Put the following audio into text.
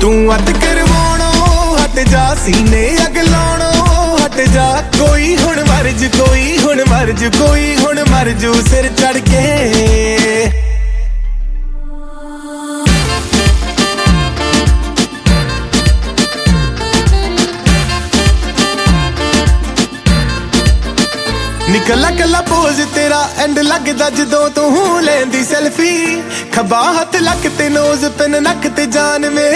ਤੂੰ ਅੱਤ ਕਰਵਾਉਣੋਂ ਹਟ ਜਾ, ਸੀਨੇ ਅੱਗ ਲਾਉਣੋਂ ਹਟ ਜਾ। ਕੋਈ ਹੁਣ ਮਰ ਜੂ, ਕੋਈ ਹੁਣ ਮਰ ਜੂ, ਕੋਈ ਹੁਣ ਮਰ ਜੂ ਸਿਰ ਚੜ ਕੇ। ਨਿਕਲਾ ਕੱਲਾ ਪੋਜ਼ ਤੇਰਾ ਐਂਡ ਲੱਗਦਾ ਜਦੋਂ ਤੂੰ ਲੈਂਦੀ ਸੈਲਫੀ। ਖੱਬਾ ਹੱਥ ਲੱਕ ਤੇ ਨੋਜ਼ ਪੈਨ ਨੱਕ ਤੇ ਜਾਨ ਮੇ